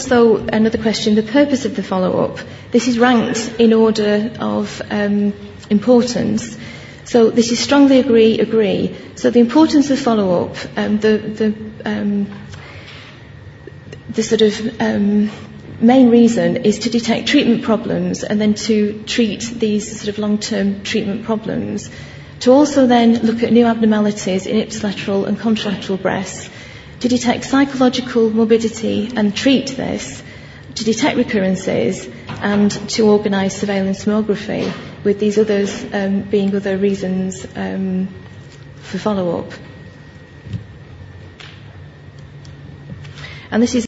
also another question, the purpose of the follow-up. This is ranked in order of importance. So this is strongly agree. So the importance of follow-up, the sort of main reason is to detect treatment problems and then to treat these sort of long-term treatment problems. To also then look at new abnormalities in ipsilateral and contralateral breasts, to detect psychological morbidity and treat this, to detect recurrences, and to organise surveillance mammography, with these others being other reasons for follow-up. And this is